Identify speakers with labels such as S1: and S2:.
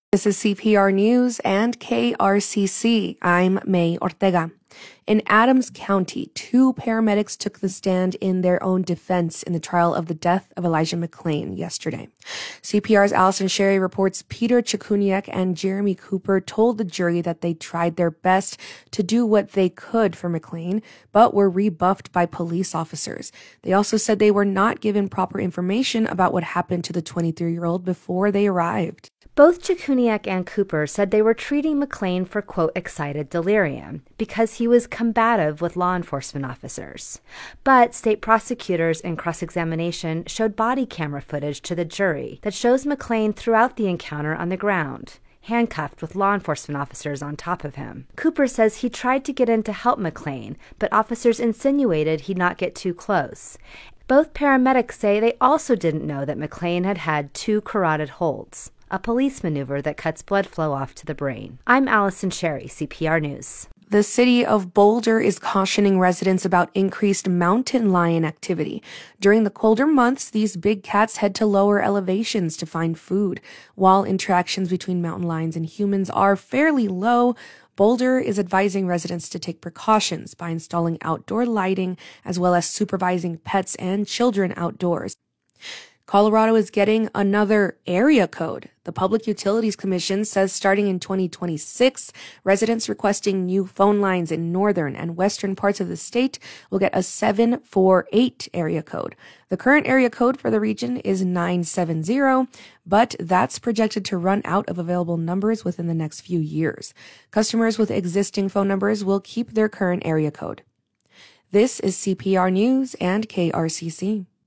S1: This is CPR News and KRCC. I'm May Ortega. In Adams County, 2 paramedics took the stand in their own defense in the trial of the death of Elijah McClain yesterday. CPR's Allison Sherry reports Peter Chikuniak and Jeremy Cooper told the jury that they tried their best to do what they could for McClain, but were rebuffed by police officers. They also said they were not given proper information about what happened to the 23-year-old before they arrived.
S2: Both Chikuniak and Cooper said they were treating McClain for, quote, excited delirium because he was combative with law enforcement officers. But state prosecutors in cross-examination showed body camera footage to the jury that shows McClain throughout the encounter on the ground, handcuffed with law enforcement officers on top of him. Cooper says he tried to get in to help McClain, but officers insinuated he'd not get too close. Both paramedics say they also didn't know that McClain had had 2 carotid holds, a police maneuver that cuts blood flow off to the brain. I'm Allison Sherry, CPR News.
S1: The city of Boulder is cautioning residents about increased mountain lion activity. During the colder months, these big cats head to lower elevations to find food. While interactions between mountain lions and humans are fairly low, Boulder is advising residents to take precautions by installing outdoor lighting as well as supervising pets and children outdoors. Colorado is getting another area code. The Public Utilities Commission says starting in 2026, residents requesting new phone lines in northern and western parts of the state will get a 748 area code. The current area code for the region is 970, but that's projected to run out of available numbers within the next few years. Customers with existing phone numbers will keep their current area code. This is CPR News and KRCC.